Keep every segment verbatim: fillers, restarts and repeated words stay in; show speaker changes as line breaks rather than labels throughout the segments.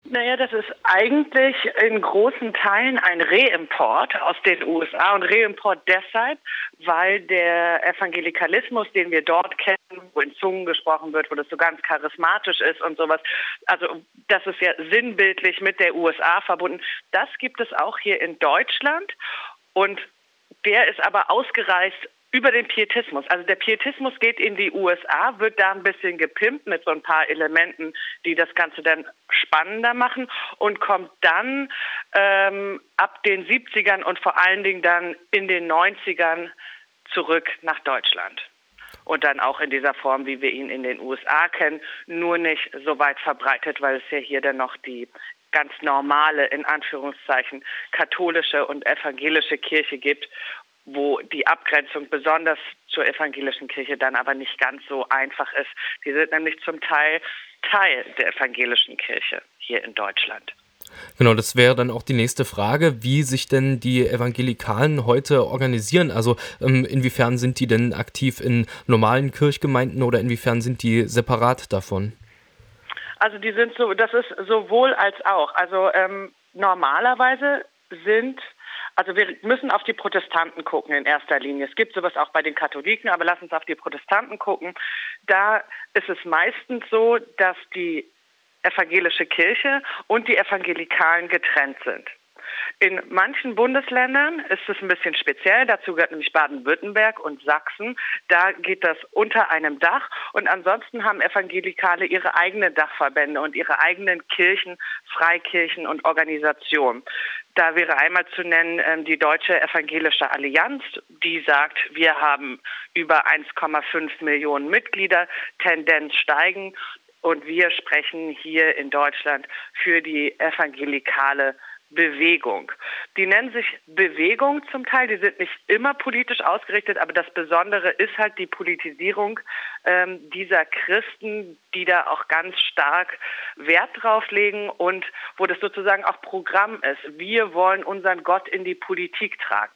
Naja, das ist eigentlich in großen Teilen ein Reimport aus den U S A und Reimport deshalb, weil der Evangelikalismus, den wir dort kennen, wo in Zungen gesprochen wird, wo das so ganz charismatisch ist und sowas, also das ist ja sinnbildlich mit der U S A verbunden, das gibt es auch hier in Deutschland und der ist aber ausgereist über den Pietismus. Also der Pietismus geht in die U S A, wird da ein bisschen gepimpt mit so ein paar Elementen, die das Ganze dann spannender machen und kommt dann ähm, ab den siebzigern und vor allen Dingen dann in den neunzigern zurück nach Deutschland. Und dann auch in dieser Form, wie wir ihn in den U S A kennen, nur nicht so weit verbreitet, weil es ja hier dann noch die ganz normale, in Anführungszeichen, katholische und evangelische Kirche gibt, wo die Abgrenzung besonders zur evangelischen Kirche dann aber nicht ganz so einfach ist. Die sind nämlich zum Teil Teil der evangelischen Kirche hier in Deutschland.
Genau, das wäre dann auch die nächste Frage, wie sich denn die Evangelikalen heute organisieren. Also ähm, inwiefern sind die denn aktiv in normalen Kirchgemeinden oder inwiefern sind die separat davon?
Also die sind so, das ist sowohl als auch. Also ähm, normalerweise sind Also wir müssen auf die Protestanten gucken in erster Linie. Es gibt sowas auch bei den Katholiken, aber lass uns auf die Protestanten gucken. Da ist es meistens so, dass die evangelische Kirche und die Evangelikalen getrennt sind. In manchen Bundesländern ist es ein bisschen speziell. Dazu gehört nämlich Baden-Württemberg und Sachsen. Da geht das unter einem Dach. Und ansonsten haben Evangelikale ihre eigenen Dachverbände und ihre eigenen Kirchen, Freikirchen und Organisationen. Da wäre einmal zu nennen ähm, die Deutsche Evangelische Allianz, die sagt, wir haben über eins Komma fünf Millionen Mitglieder, Tendenz steigen. Und wir sprechen hier in Deutschland für die evangelikale Bewegung. Die nennen sich Bewegung zum Teil, die sind nicht immer politisch ausgerichtet, aber das Besondere ist halt die Politisierung ähm, dieser Christen, die da auch ganz stark Wert drauf legen und wo das sozusagen auch Programm ist. Wir wollen unseren Gott in die Politik tragen.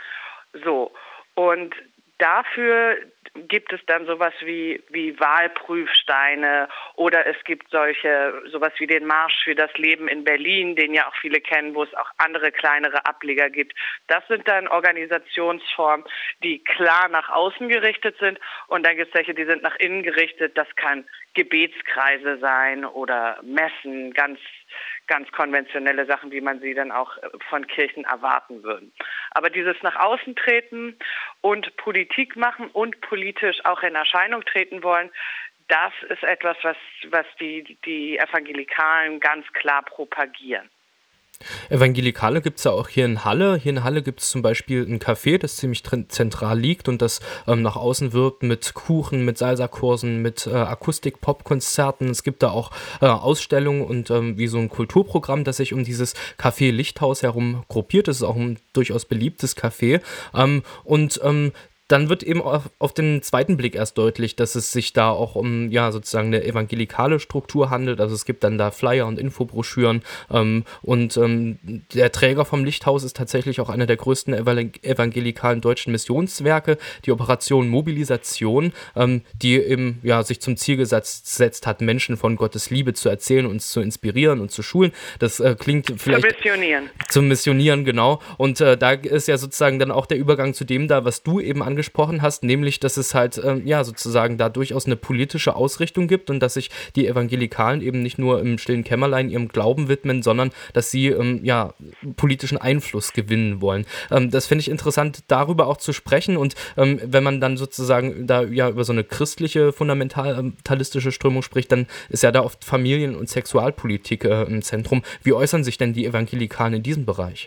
So, und dafür gibt es dann sowas wie, wie Wahlprüfsteine oder es gibt solche, sowas wie den Marsch für das Leben in Berlin, den ja auch viele kennen, wo es auch andere kleinere Ableger gibt. Das sind dann Organisationsformen, die klar nach außen gerichtet sind und dann gibt es welche, die sind nach innen gerichtet. Das kann Gebetskreise sein oder Messen, ganz ganz konventionelle Sachen, wie man sie dann auch von Kirchen erwarten würde. Aber dieses nach außen treten und Politik machen und politisch auch in Erscheinung treten wollen, das ist etwas, was, was die, die Evangelikalen ganz klar propagieren.
Evangelikale gibt es ja auch hier in Halle. Hier in Halle gibt es zum Beispiel ein Café, das ziemlich zentral liegt und das ähm, nach außen wirkt mit Kuchen, mit Salsa-Kursen, mit äh, Akustik-Pop-Konzerten. Es gibt da auch äh, Ausstellungen und ähm, wie so ein Kulturprogramm, das sich um dieses Café Lichthaus herum gruppiert. Das ist auch ein durchaus beliebtes Café. Ähm, und ähm, dann wird eben auf, auf den zweiten Blick erst deutlich, dass es sich da auch um ja sozusagen eine evangelikale Struktur handelt. Also es gibt dann da Flyer und Infobroschüren ähm, und ähm, der Träger vom Lichthaus ist tatsächlich auch einer der größten evangelikalen deutschen Missionswerke, die Operation Mobilisation, ähm, die eben ja sich zum Ziel gesetzt, gesetzt hat, Menschen von Gottes Liebe zu erzählen, uns zu inspirieren und zu schulen. Das äh, klingt vielleicht...
Zum Missionieren.
Zum Missionieren, genau. Und äh, da ist ja sozusagen dann auch der Übergang zu dem da, was du eben angesprochen gesprochen hast, nämlich, dass es halt ähm, ja sozusagen da durchaus eine politische Ausrichtung gibt und dass sich die Evangelikalen eben nicht nur im stillen Kämmerlein ihrem Glauben widmen, sondern dass sie ähm, ja politischen Einfluss gewinnen wollen. Ähm, das finde ich interessant, darüber auch zu sprechen und ähm, wenn man dann sozusagen da ja über so eine christliche, fundamentalistische Strömung spricht, dann ist ja da oft Familien- und Sexualpolitik äh, im Zentrum. Wie äußern sich denn die Evangelikalen in diesem Bereich?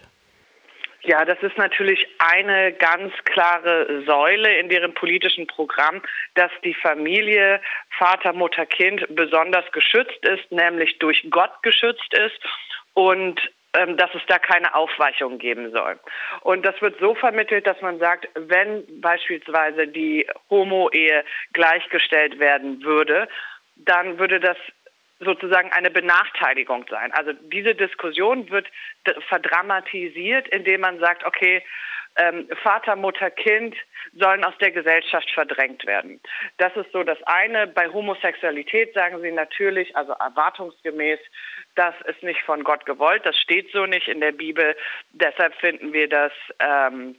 Ja, das ist natürlich eine ganz klare Säule in deren politischen Programm, dass die Familie, Vater, Mutter, Kind besonders geschützt ist, nämlich durch Gott geschützt ist und ähm, dass es da keine Aufweichung geben soll. Und das wird so vermittelt, dass man sagt, wenn beispielsweise die Homo-Ehe gleichgestellt werden würde, dann würde das sozusagen eine Benachteiligung sein. Also diese Diskussion wird verdramatisiert, indem man sagt, okay, ähm, Vater, Mutter, Kind sollen aus der Gesellschaft verdrängt werden. Das ist so das eine. Bei Homosexualität sagen sie natürlich, also erwartungsgemäß, das ist nicht von Gott gewollt, das steht so nicht in der Bibel. Deshalb finden wir das ähm,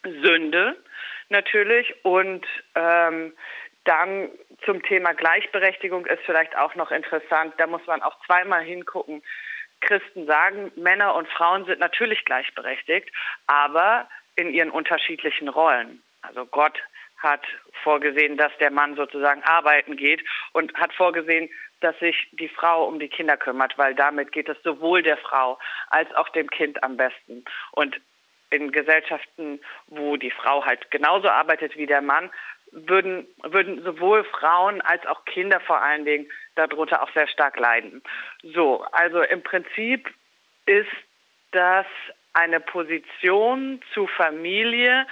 Sünde natürlich. Und ähm, dann zum Thema Gleichberechtigung ist vielleicht auch noch interessant, da muss man auch zweimal hingucken. Christen sagen, Männer und Frauen sind natürlich gleichberechtigt, aber in ihren unterschiedlichen Rollen. Also Gott hat vorgesehen, dass der Mann sozusagen arbeiten geht und hat vorgesehen, dass sich die Frau um die Kinder kümmert, weil damit geht es sowohl der Frau als auch dem Kind am besten. Und in Gesellschaften, wo die Frau halt genauso arbeitet wie der Mann, würden, würden sowohl Frauen als auch Kinder vor allen Dingen darunter auch sehr stark leiden. So, also im Prinzip ist das eine Position zu Familie,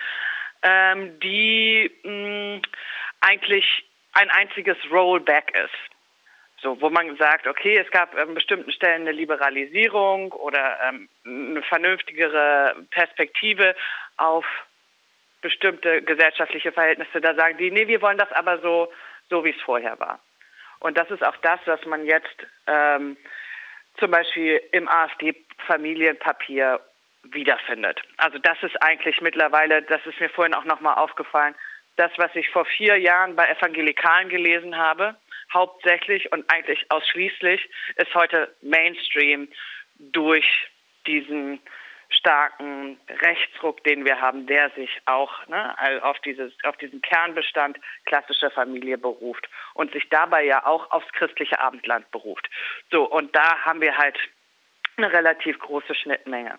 ähm, die mh, eigentlich ein einziges Rollback ist. So, wo man sagt, okay, es gab an bestimmten Stellen eine Liberalisierung oder ähm, eine vernünftigere Perspektive auf bestimmte gesellschaftliche Verhältnisse. Da sagen die, nee, wir wollen das aber so, so wie es vorher war. Und das ist auch das, was man jetzt ähm, zum Beispiel im AfD-Familienpapier wiederfindet. Also das ist eigentlich mittlerweile, das ist mir vorhin auch nochmal aufgefallen, das, was ich vor vier Jahren bei Evangelikalen gelesen habe, hauptsächlich und eigentlich ausschließlich, ist heute Mainstream durch diesen starken Rechtsruck, den wir haben, der sich auch ne, auf, dieses, auf diesen Kernbestand klassische Familie beruft und sich dabei ja auch aufs christliche Abendland beruft. So, und da haben wir halt eine relativ große Schnittmenge.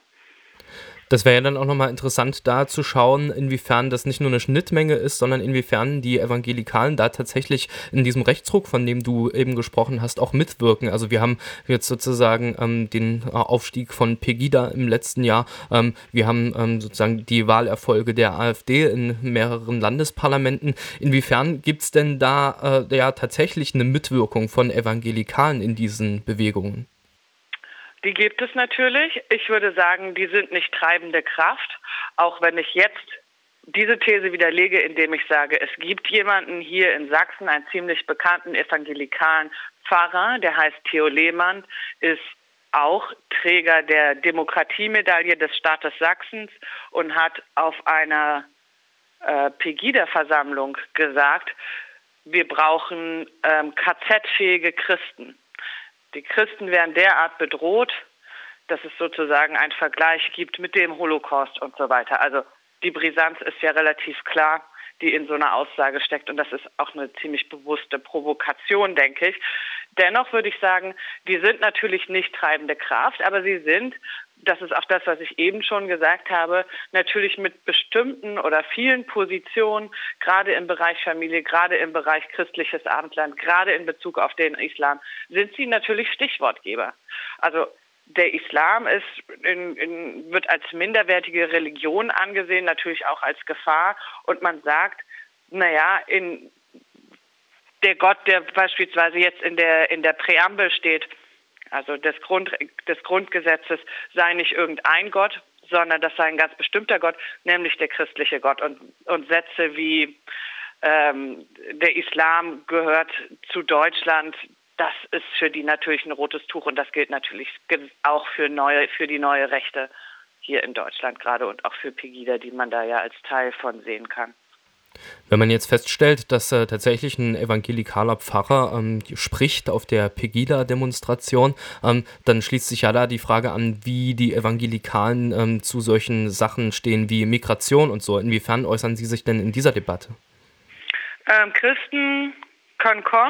Das wäre ja dann auch nochmal interessant, da zu schauen, inwiefern das nicht nur eine Schnittmenge ist, sondern inwiefern die Evangelikalen da tatsächlich in diesem Rechtsruck, von dem du eben gesprochen hast, auch mitwirken. Also wir haben jetzt sozusagen ähm, den Aufstieg von Pegida im letzten Jahr. Ähm, wir haben ähm, sozusagen die Wahlerfolge der AfD in mehreren Landesparlamenten. Inwiefern gibt es denn da äh, ja tatsächlich eine Mitwirkung von Evangelikalen in diesen Bewegungen?
Die gibt es natürlich. Ich würde sagen, die sind nicht treibende Kraft, auch wenn ich jetzt diese These widerlege, indem ich sage, es gibt jemanden hier in Sachsen, einen ziemlich bekannten evangelikalen Pfarrer, der heißt Theo Lehmann, ist auch Träger der Demokratiemedaille des Staates Sachsens und hat auf einer äh, Pegida-Versammlung gesagt, wir brauchen ähm, K Z-fähige Christen. Die Christen werden derart bedroht, dass es sozusagen einen Vergleich gibt mit dem Holocaust und so weiter. Also die Brisanz ist ja relativ klar, die in so einer Aussage steckt. Und das ist auch eine ziemlich bewusste Provokation, denke ich. Dennoch würde ich sagen, die sind natürlich nicht treibende Kraft, aber sie sind, das ist auch das, was ich eben schon gesagt habe, natürlich mit bestimmten oder vielen Positionen, gerade im Bereich Familie, gerade im Bereich christliches Abendland, gerade in Bezug auf den Islam, sind sie natürlich Stichwortgeber. Also der Islam ist in, in, wird als minderwertige Religion angesehen, natürlich auch als Gefahr. Und man sagt, naja, in der Gott, der beispielsweise jetzt in der in der Präambel steht, also des, Grund, des Grundgesetzes, sei nicht irgendein Gott, sondern das sei ein ganz bestimmter Gott, nämlich der christliche Gott. Und, und Sätze wie ähm, der Islam gehört zu Deutschland, das ist für die natürlich ein rotes Tuch und das gilt natürlich auch für neue, für die neue Rechte hier in Deutschland gerade und auch für Pegida, die man da ja als Teil von sehen kann.
Wenn man jetzt feststellt, dass äh, tatsächlich ein evangelikaler Pfarrer ähm, spricht auf der Pegida-Demonstration, ähm, dann schließt sich ja da die Frage an, wie die Evangelikalen ähm, zu solchen Sachen stehen wie Migration und so. Inwiefern äußern Sie sich denn in dieser Debatte?
Ähm, Christen können kommen,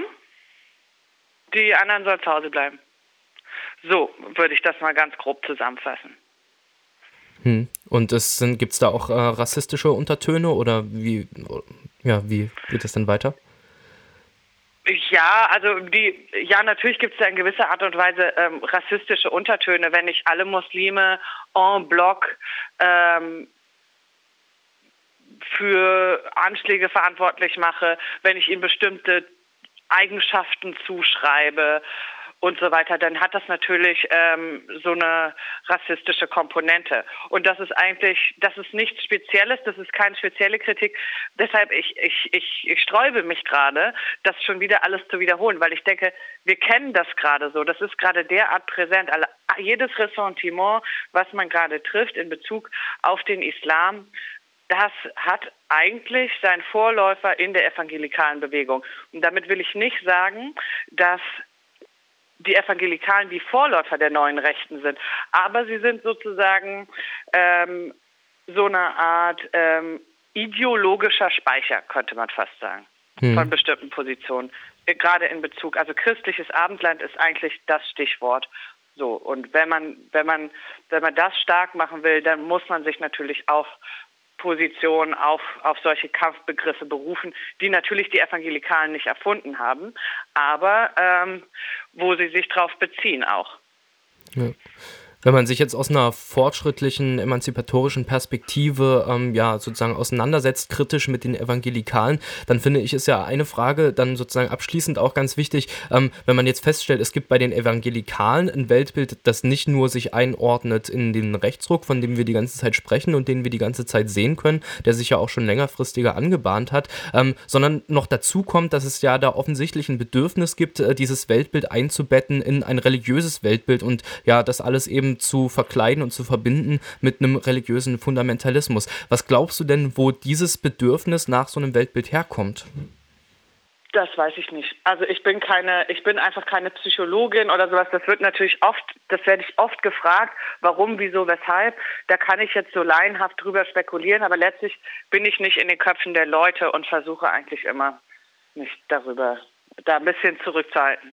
die anderen sollen zu Hause bleiben. So würde ich das mal ganz grob zusammenfassen.
Hm. Und es sind, gibt's da auch äh, rassistische Untertöne oder wie, ja, wie geht es denn weiter?
Ja, also die, ja, natürlich gibt es da in gewisser Art und Weise ähm, rassistische Untertöne, wenn ich alle Muslime en bloc ähm, für Anschläge verantwortlich mache, wenn ich ihnen bestimmte Eigenschaften zuschreibe und so weiter, dann hat das natürlich ähm, so eine rassistische Komponente. Und das ist eigentlich, das ist nichts Spezielles, das ist keine spezielle Kritik. Deshalb, ich, ich, ich, ich sträube mich gerade, das schon wieder alles zu wiederholen, weil ich denke, wir kennen das gerade so. Das ist gerade derart präsent. Also jedes Ressentiment, was man gerade trifft in Bezug auf den Islam, das hat eigentlich seinen Vorläufer in der evangelikalen Bewegung. Und damit will ich nicht sagen, dass die Evangelikalen die Vorläufer der neuen Rechten sind. Aber sie sind sozusagen ähm, so eine Art ähm, ideologischer Speicher, könnte man fast sagen, hm. von bestimmten Positionen. Gerade in Bezug, also christliches Abendland ist eigentlich das Stichwort. So, und wenn man, wenn man, wenn man das stark machen will, dann muss man sich natürlich auf Positionen, auf, auf solche Kampfbegriffe berufen, die natürlich die Evangelikalen nicht erfunden haben, aber ähm, wo sie sich drauf beziehen auch.
Ja. Wenn man sich jetzt aus einer fortschrittlichen, emanzipatorischen Perspektive ähm, ja sozusagen auseinandersetzt, kritisch mit den Evangelikalen, dann finde ich, ist ja eine Frage dann sozusagen abschließend auch ganz wichtig, ähm, wenn man jetzt feststellt, es gibt bei den Evangelikalen ein Weltbild, das nicht nur sich einordnet in den Rechtsruck, von dem wir die ganze Zeit sprechen und den wir die ganze Zeit sehen können, der sich ja auch schon längerfristiger angebahnt hat, ähm, sondern noch dazu kommt, dass es ja da offensichtlich ein Bedürfnis gibt, äh, dieses Weltbild einzubetten in ein religiöses Weltbild und ja, das alles eben zu verkleiden und zu verbinden mit einem religiösen Fundamentalismus. Was glaubst du denn, wo dieses Bedürfnis nach so einem Weltbild herkommt?
Das weiß ich nicht. Also ich bin keine, ich bin einfach keine Psychologin oder sowas. Das wird natürlich oft, das werde ich oft gefragt, warum, wieso, weshalb. Da kann ich jetzt so laienhaft drüber spekulieren, aber letztlich bin ich nicht in den Köpfen der Leute und versuche eigentlich immer, mich darüber, da ein bisschen zurückzuhalten.